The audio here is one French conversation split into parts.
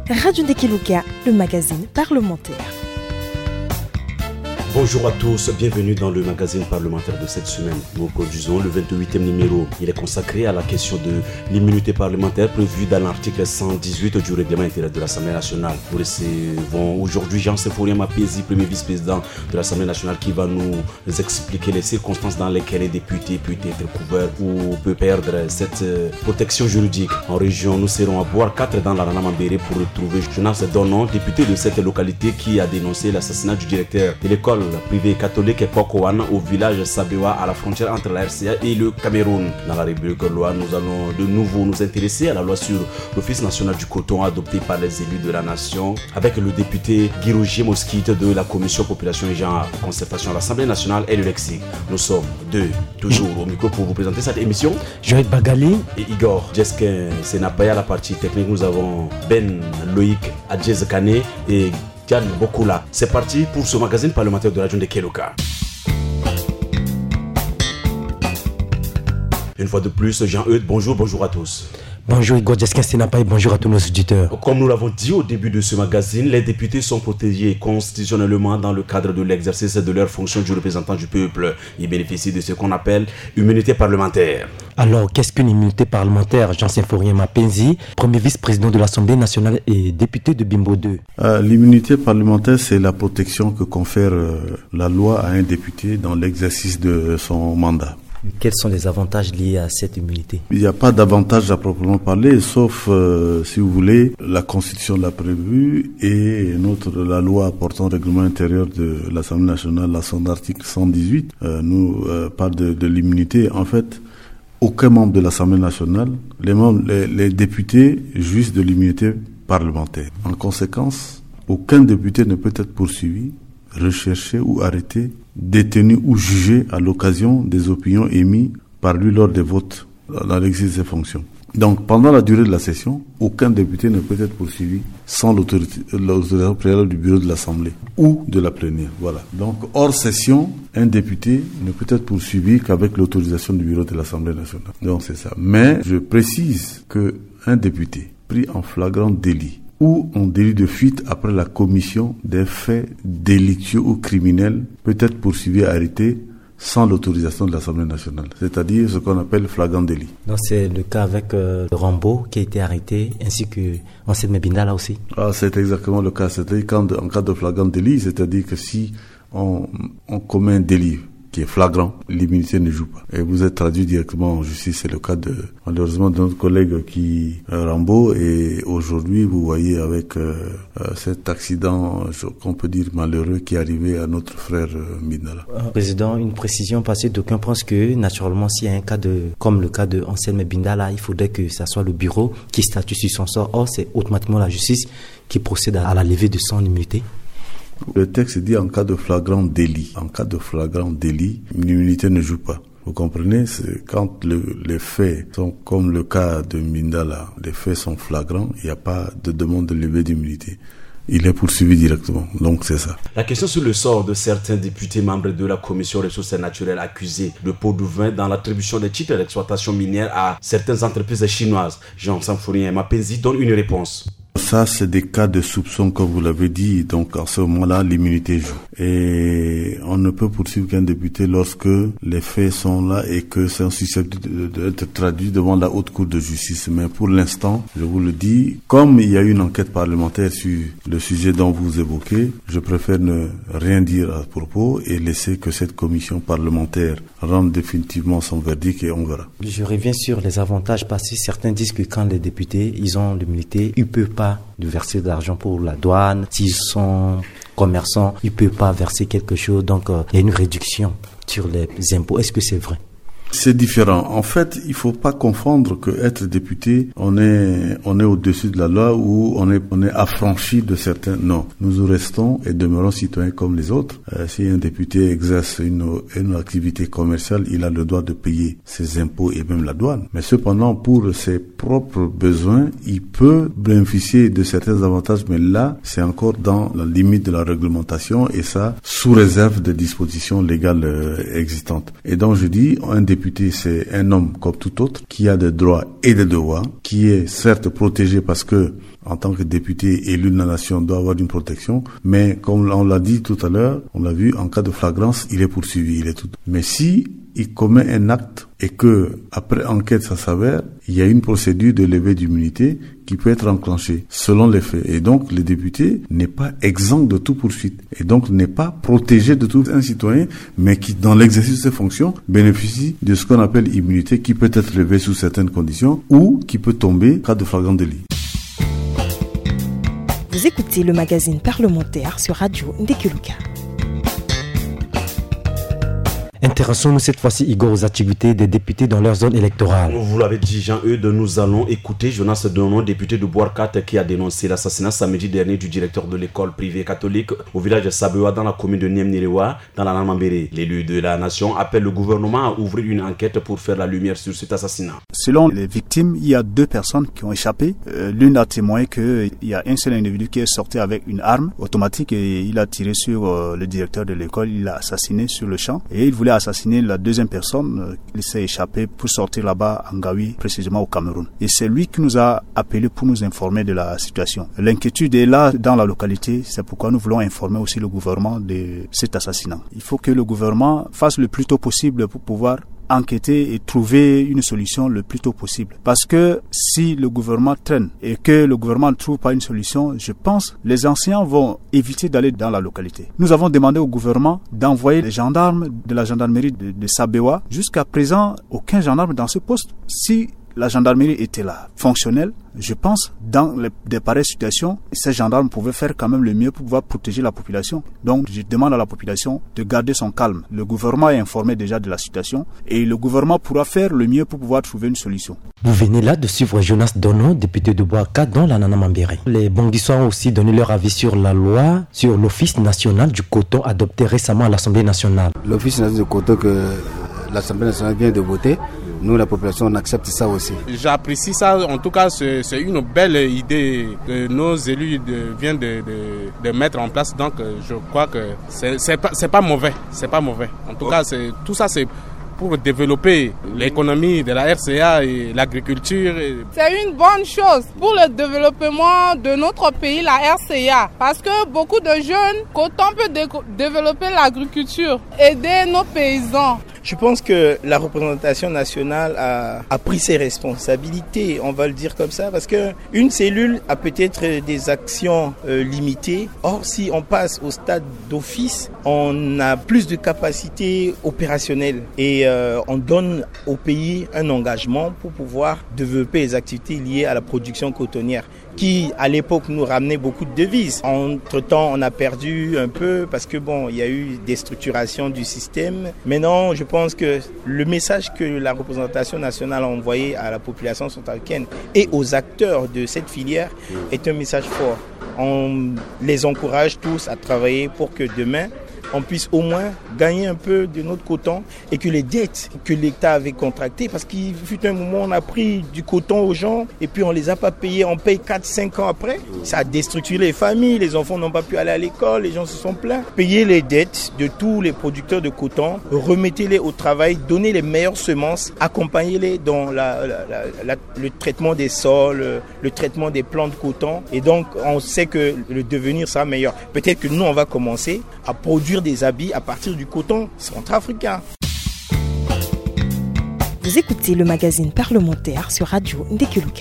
Radio Ndekeluka, le magazine parlementaire. Bonjour à tous, bienvenue dans le magazine parlementaire de cette semaine. Nous conduisons le 28e numéro. Il est consacré à la question de l'immunité parlementaire prévue dans l'article 118 du règlement intérieur de l'Assemblée nationale. Nous recevons aujourd'hui Jean-Symphorien Mapezi, premier vice-président de l'Assemblée nationale, qui va nous expliquer les circonstances dans lesquelles les députés peuvent être couverts ou peuvent perdre cette protection juridique. En région, nous serons à Boire 4 dans la Rana Mambéré pour retrouver Jonas Donon, député de cette localité qui a dénoncé l'assassinat du directeur de l'école privée catholique Pokowan au village Sabewa à la frontière entre la RCA et le Cameroun. Dans la rubrique loi, nous allons de nouveau nous intéresser à la loi sur l'Office national du coton adoptée par les élus de la nation avec le député Guirogier Mosquite de la commission population et genre concertation à l'Assemblée nationale et le lexique. Nous sommes deux, toujours au micro pour vous présenter cette émission. Joël Bagali et Igor Jeskin Senapaya à la partie technique. Nous avons Ben Loïc Adjezkane et Diane Bokula. C'est parti pour ce magazine parlementaire de Radio Ndekeluka. Une fois de plus, Jean-Eudes, bonjour à tous. Bonjour Igor Jeskin Senapaya, bonjour à tous nos auditeurs. Comme nous l'avons dit au début de ce magazine, les députés sont protégés constitutionnellement dans le cadre de l'exercice de leur fonction de représentant du peuple. Ils bénéficient de ce qu'on appelle immunité parlementaire. Alors, qu'est-ce qu'une immunité parlementaire? Jean-Symphorien Mapezi, premier vice-président de l'Assemblée nationale et député de Bimbo 2. L'immunité parlementaire, c'est la protection que confère la loi à un député dans l'exercice de son mandat. Quels sont les avantages liés à cette immunité? Il n'y a pas d'avantage à proprement parler, sauf, si vous voulez, la Constitution l'a prévu et la loi portant règlement intérieur de l'Assemblée nationale, à son article 118, nous parle de l'immunité. En fait, aucun membre de l'Assemblée nationale, les députés jouissent de l'immunité parlementaire. En conséquence, aucun député ne peut être poursuivi, recherché ou arrêté, détenu ou jugé à l'occasion des opinions émises par lui lors des votes dans l'exercice de ses fonctions. Donc, pendant la durée de la session, aucun député ne peut être poursuivi sans l'autorisation préalable du bureau de l'Assemblée ou de la plénière. Voilà. Donc, hors session, un député ne peut être poursuivi qu'avec l'autorisation du bureau de l'Assemblée nationale. Donc, c'est ça. Mais je précise que un député pris en flagrant délit ou en délit de fuite après la commission des faits délictueux ou criminels peut être poursuivi et arrêté sans l'autorisation de l'Assemblée nationale, c'est-à-dire ce qu'on appelle flagrant délit. Donc c'est le cas avec Rambo qui a été arrêté, ainsi que Anselme Bindala aussi. C'est exactement le cas, c'est-à-dire en cas de flagrant délit, c'est-à-dire que si on commet un délit qui est flagrant, l'immunité ne joue pas. Et vous êtes traduit directement en justice. C'est le cas malheureusement de notre collègue Rambo. Et aujourd'hui, vous voyez avec cet accident, qu'on peut dire malheureux, qui est arrivé à notre frère Bindala. Président, une précision, parce que d'aucuns pensent que naturellement, s'il y a un cas comme le cas de Anselme Bindala, il faudrait que ça soit le bureau qui statue sur son sort. Or, c'est automatiquement la justice qui procède à la levée de son immunité. Le texte dit en cas de flagrant délit. En cas de flagrant délit, l'immunité ne joue pas. Vous comprenez, c'est quand les faits sont comme le cas de Mindala, les faits sont flagrants, il n'y a pas de demande de levée d'immunité. Il est poursuivi directement, donc c'est ça. La question sur le sort de certains députés membres de la commission ressources naturelles accusés de pots de vin dans l'attribution des titres d'exploitation minière à certaines entreprises chinoises. Jean-Symphorien Mapezi donne une réponse. Ça, c'est des cas de soupçon, comme vous l'avez dit. Donc, en ce moment-là, l'immunité joue. Et on ne peut poursuivre qu'un député lorsque les faits sont là et que c'est susceptible d'être traduit devant la haute cour de justice. Mais pour l'instant, je vous le dis, comme il y a une enquête parlementaire sur le sujet dont vous évoquez, je préfère ne rien dire à propos et laisser que cette commission parlementaire rende définitivement son verdict et on verra. Je reviens sur les avantages parce que certains disent que quand les députés, ils ont l'immunité, ils ne peuvent pas de verser de l'argent pour la douane. S'ils sont commerçants, ils ne peuvent pas verser quelque chose. Donc, il y a une réduction sur les impôts. Est-ce que c'est vrai? C'est différent. En fait, il faut pas confondre que être député, on est au-dessus de la loi ou on est affranchi de certains. Non. Nous restons et demeurons citoyens comme les autres. Si un député exerce une activité commerciale, il a le droit de payer ses impôts et même la douane. Mais cependant, pour ses propres besoins, il peut bénéficier de certains avantages, mais là, c'est encore dans la limite de la réglementation et ça, sous réserve des dispositions légales existantes. Et donc, je dis, un député, c'est un homme comme tout autre, qui a des droits et des devoirs, qui est certes protégé parce que en tant que député élu de la nation, doit avoir une protection. Mais comme on l'a dit tout à l'heure, on l'a vu, en cas de flagrance, il est poursuivi, il est tout. Mais si il commet un acte et que, après enquête, ça s'avère, il y a une procédure de levée d'immunité qui peut être enclenchée selon les faits. Et donc, le député n'est pas exempt de toute poursuite. Et donc, n'est pas protégé de tout un citoyen, mais qui, dans l'exercice de ses fonctions, bénéficie de ce qu'on appelle immunité qui peut être levée sous certaines conditions ou qui peut tomber en cas de flagrant délit. Vous écoutez le magazine parlementaire sur Radio Ndekuluka. Intéressons-nous cette fois-ci, Igor, aux activités des députés dans leur zone électorale. Vous l'avez dit, Jean-Eudes, nous allons écouter Jonas Donon, député de Boarkat, qui a dénoncé l'assassinat samedi dernier du directeur de l'école privée catholique au village de Sabewa dans la commune de Niemnirewa, dans la Namambéré. L'élu de la nation appelle le gouvernement à ouvrir une enquête pour faire la lumière sur cet assassinat. Selon les victimes, il y a 2 personnes qui ont échappé. L'une a témoigné qu'il y a un seul individu qui est sorti avec une arme automatique et il a tiré sur le directeur de l'école, il l'a assassiné sur le champ et il voulait assassiner la deuxième personne. Il s'est échappé pour sortir là-bas en Gaoui, précisément au Cameroun. Et c'est lui qui nous a appelé pour nous informer de la situation. L'inquiétude est là dans la localité, c'est pourquoi nous voulons informer aussi le gouvernement de cet assassinat. Il faut que le gouvernement fasse le plus tôt possible pour pouvoir enquêter et trouver une solution le plus tôt possible. Parce que si le gouvernement traîne et que le gouvernement ne trouve pas une solution, je pense que les enseignants vont éviter d'aller dans la localité. Nous avons demandé au gouvernement d'envoyer les gendarmes de la gendarmerie de Sabewa. Jusqu'à présent, aucun gendarme dans ce poste. Si la gendarmerie était là, fonctionnelle, je pense, dans des pareilles situations, ces gendarmes pouvaient faire quand même le mieux pour pouvoir protéger la population. Donc, je demande à la population de garder son calme. Le gouvernement est informé déjà de la situation et le gouvernement pourra faire le mieux pour pouvoir trouver une solution. Vous venez là de suivre Jonas Donon, député de Boaka dans la Nanamambéré. Les Bangui-Sois ont aussi donné leur avis sur la loi sur l'Office national du coton adopté récemment à l'Assemblée nationale. L'Office national du coton que l'Assemblée nationale vient de voter, nous, la population, on accepte ça aussi. J'apprécie ça. En tout cas, c'est une belle idée que nos élus viennent de mettre en place. Donc, je crois que c'est pas mauvais. C'est pas mauvais. En tout cas, tout ça, c'est pour développer l'économie de la RCA et l'agriculture. C'est une bonne chose pour le développement de notre pays, la RCA. Parce que beaucoup de jeunes, coton peut développer l'agriculture, aider nos paysans. Je pense que la représentation nationale a pris ses responsabilités, on va le dire comme ça, parce que une cellule a peut-être des actions limitées. Or, si on passe au stade d'office, on a plus de capacité opérationnelle et on donne au pays un engagement pour pouvoir développer les activités liées à la production cotonnière, qui à l'époque nous ramenait beaucoup de devises. Entre-temps, on a perdu un peu parce que il y a eu des structurations du système. Maintenant, je pense que le message que la représentation nationale a envoyé à la population centrafricaine et aux acteurs de cette filière est un message fort. On les encourage tous à travailler pour que demain, on puisse au moins gagner un peu de notre coton et que les dettes que l'État avait contractées, parce qu'il fut un moment où on a pris du coton aux gens et puis on les a pas payés, on paye 4-5 ans après. Ça a déstructuré les familles, les enfants n'ont pas pu aller à l'école, les gens se sont plaints. Payez les dettes de tous les producteurs de coton, remettez-les au travail, donnez les meilleures semences, accompagnez-les dans le traitement des sols, le traitement des plants de coton, et donc on sait que le devenir sera meilleur. Peut-être que nous on va commencer à produire des habits à partir du coton centrafricain. Vous écoutez le magazine parlementaire sur Radio Ndekuluka.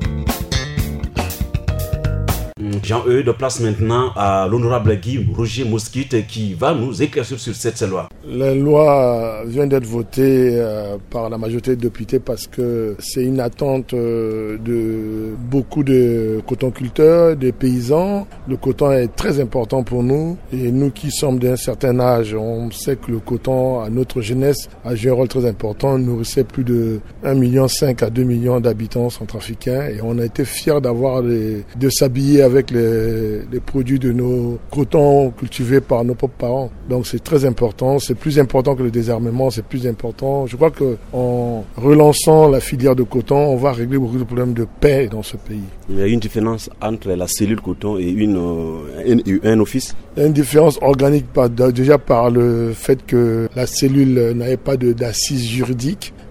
Jean-Eudes, place maintenant à l'honorable Guy Roger Mosquite qui va nous éclaircir sur cette loi. La loi vient d'être votée par la majorité des députés parce que c'est une attente de beaucoup de cotonculteurs, des paysans. Le coton est très important pour nous et nous qui sommes d'un certain âge, on sait que le coton à notre jeunesse a joué un rôle très important. Nous nourrissait plus de 1,5 million à 2 millions d'habitants centrafricains et on a été fiers de s'habiller avec les produits de nos cotons cultivés par nos propres parents. Donc c'est très important, c'est plus important que le désarmement, c'est plus important. Je crois qu'en relançant la filière de coton, on va régler beaucoup de problèmes de paix dans ce pays. Il y a une différence entre la cellule coton et un office. Il y a une différence organique déjà par le fait que la cellule n'avait pas d'assises juridiques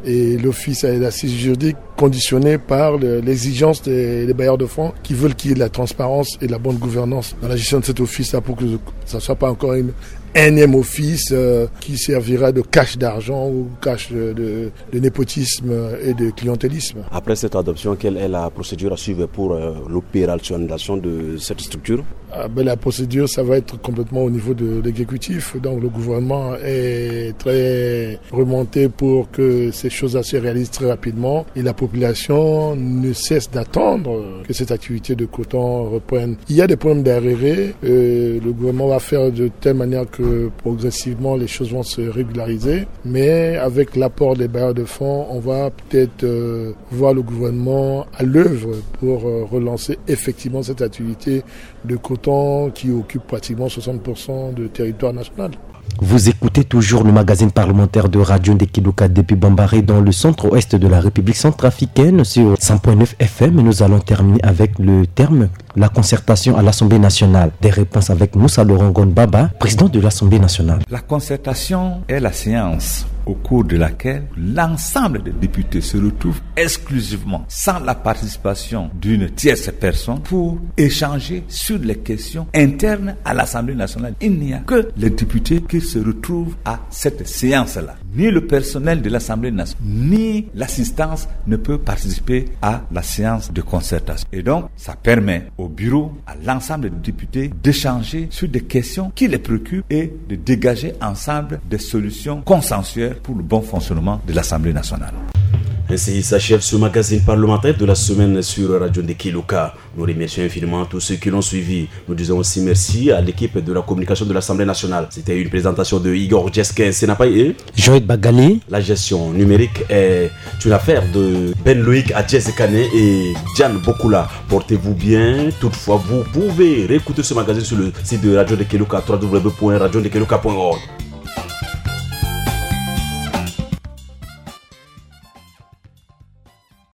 Et l'office a l'assise juridique conditionnée par l'exigence des bailleurs de fonds qui veulent qu'il y ait de la transparence et de la bonne gouvernance dans la gestion de cet office-là pour que ça ne soit pas encore une énième office qui servira de cache d'argent ou cache de népotisme et de clientélisme. Après cette adoption, quelle est la procédure à suivre pour l'opérationnalisation de cette structure? La procédure, ça va être complètement au niveau de l'exécutif. Donc le gouvernement est très remonté pour que ces choses-là se réalisent très rapidement. Et la population ne cesse d'attendre que cette activité de coton reprenne. Il y a des problèmes d'arrêt. Le gouvernement va faire de telle manière que progressivement les choses vont se régulariser. Mais avec l'apport des bailleurs de fonds, on va peut-être voir le gouvernement à l'œuvre pour relancer effectivement cette activité de coton qui occupe pratiquement 60% du territoire national. Vous écoutez toujours le magazine parlementaire de Radio Ndekiluka depuis Bambari dans le centre-ouest de la République centrafricaine sur 100.9 FM. Et nous allons terminer avec le terme la concertation à l'Assemblée nationale. Des réponses avec Moussa Lorongon Baba, président de l'Assemblée nationale. La concertation est la séance au cours de laquelle l'ensemble des députés se retrouvent exclusivement sans la participation d'une tierce personne pour échanger sur les questions internes à l'Assemblée nationale. Il n'y a que les députés qui se retrouvent à cette séance-là. Ni le personnel de l'Assemblée nationale, ni l'assistance ne peut participer à la séance de concertation. Et donc, ça permet au bureau, à l'ensemble des députés d'échanger sur des questions qui les préoccupent et de dégager ensemble des solutions consensuelles pour le bon fonctionnement de l'Assemblée nationale. Ainsi s'achève ce magazine parlementaire de la semaine sur Radio Ndekiluka. Nous remercions infiniment tous ceux qui l'ont suivi. Nous disons aussi merci à l'équipe de la communication de l'Assemblée nationale. C'était une présentation de Igor Djeskin Senapaye et Joël Bagalé. La gestion numérique est une affaire de Ben Loïc Adjezekane et Diane Bokula. Portez-vous bien. Toutefois, vous pouvez réécouter ce magazine sur le site de Radio Ndekiluka, www.radiondekiluka.org.